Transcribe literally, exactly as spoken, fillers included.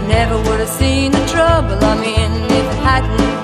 never would have seen the trouble I'm in if it hadn't